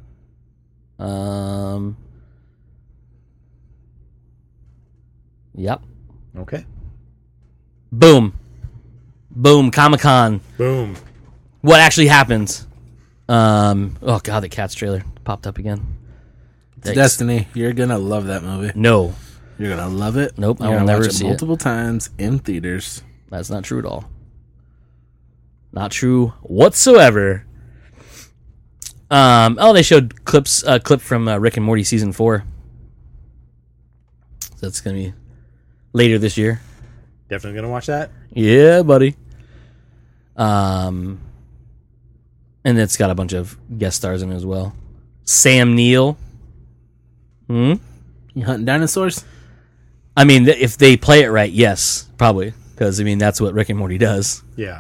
Yep. Okay. Boom. Comic-Con. Boom. What actually happens? Oh god, the Cats trailer popped up again. It's Destiny. You're gonna love that movie. No, You're gonna love it. Nope, I You're will gonna never watch it see it. multiple times in theaters. that's not true at all. Not true whatsoever. They showed a clip from Rick and Morty season 4. So that's gonna be later this year. Definitely going to watch that. Yeah, buddy. And it's got a bunch of guest stars in it as well. Sam Neill. You hunting dinosaurs? I mean, if they play it right, yes, probably. Because, I mean, that's what Rick and Morty does. Yeah.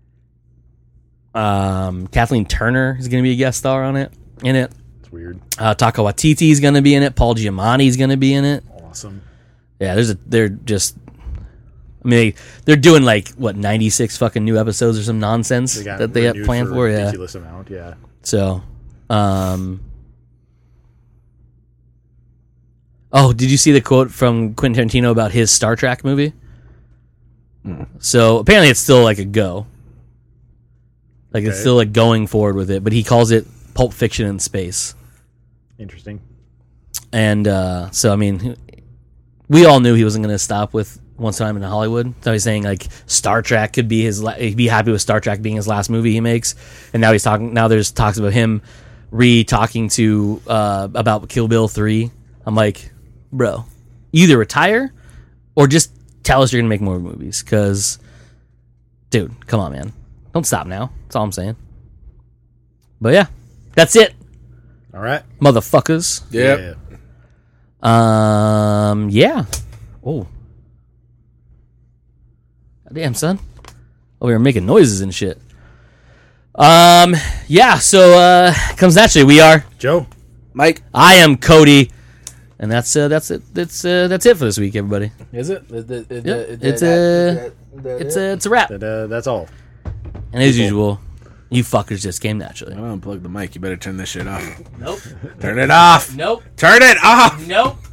Kathleen Turner is going to be a guest star in it. It's weird. Taika Waititi is going to be in it. Paul Giamatti is going to be in it. Awesome. Yeah, they're just... I mean, they're doing, 96 fucking new episodes or some nonsense that they have renewed planned for. a Yeah. ridiculous amount, yeah. So, oh, did you see the quote from Quentin Tarantino about his Star Trek movie? So apparently it's still a go. It's Okay. still going forward with it, but he calls it Pulp Fiction in space. Interesting. And so, I mean, we all knew he wasn't going to stop with Once Time in Hollywood. So he's saying Star Trek could be he'd be happy with Star Trek being his last movie he makes. And now now there's talks about him talking to about Kill Bill 3. I'm like, bro, either retire or just tell us you're going to make more movies. Because, dude, come on, man. Don't stop now. That's all I'm saying. But yeah, that's it, All right. motherfuckers. Yep. Yeah. Yeah. Oh. Damn, son. Oh, we were making noises and shit. Yeah, so comes naturally. We are. Joe. Mike, I am Cody. And that's it. That's it for this week, everybody. is it? It's a wrap. That's all. And as usual, you fuckers just came naturally. I don't unplug the mic. You better turn this shit off. Nope. Turn it off. Nope. Turn it off. Nope.